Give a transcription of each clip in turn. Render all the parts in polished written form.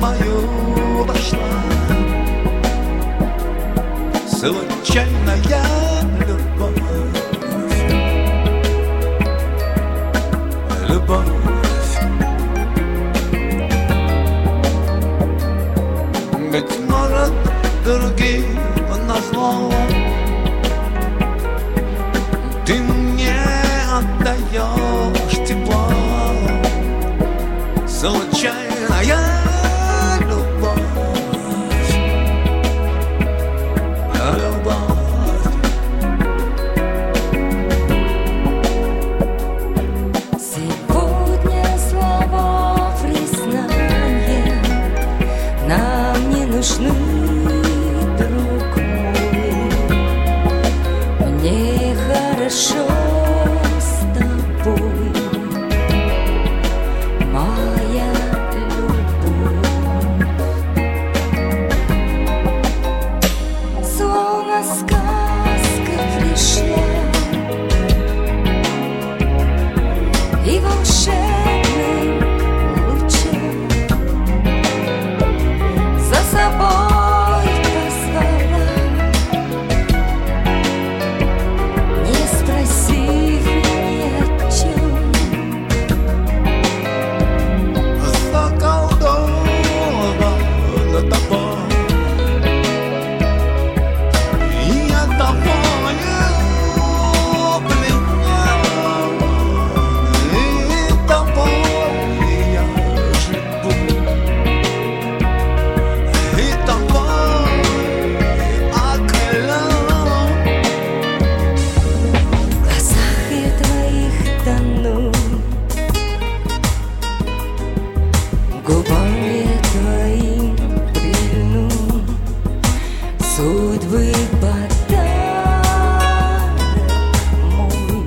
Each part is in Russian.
мою вошла случайная любовь. Быть может, другим назло ты мне отдаешь тепло. Случайная любовь, любовь. Сегодня слова признания нам не нужны, друг мой. Мне хорошо с тобой, моя любовь. Словно сказка пришла и волшебным лучом за собой позвала, не спросив ни о чем. Заколдована тобой, и я тобою пленен, и тобой я живу, и тобой окрылен. В глазах я твоих тону, губам я твоим прильну, судьбы подарок мой.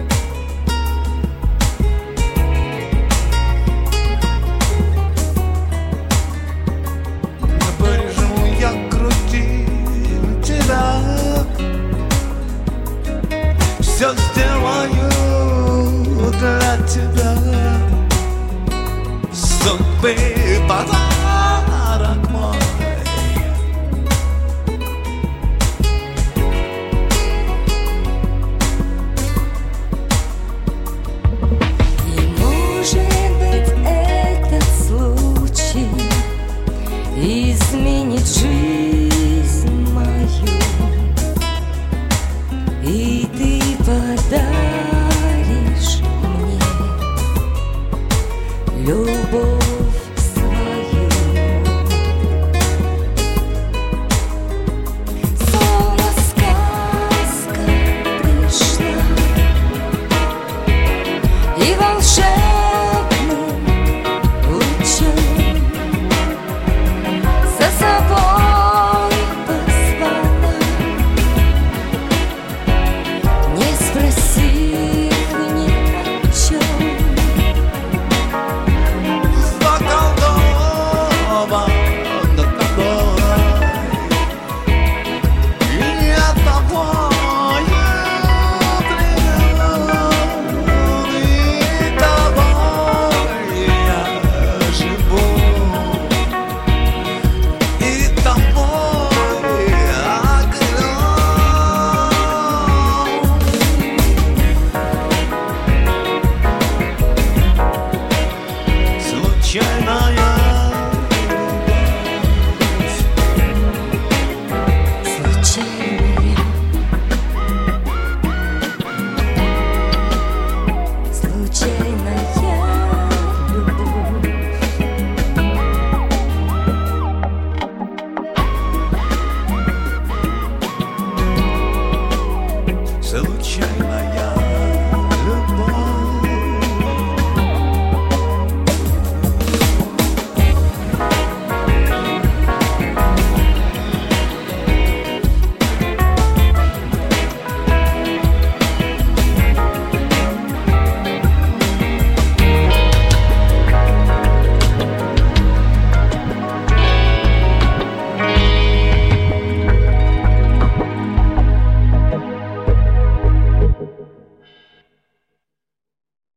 Напряжу я груди тебя, все сделаю для тебя. Судьбы подарок мой. И может быть этот случай изменит жизнь мою, и ты подаришь мне любовь свою. Словно сказка пришла и волшебным лучом за собой позвала, не спросив ни о чем. Заколдована тобой, и я тобою пленен, и тобой я живу, и тобой окрылен. Случайная случайная любовь. случайная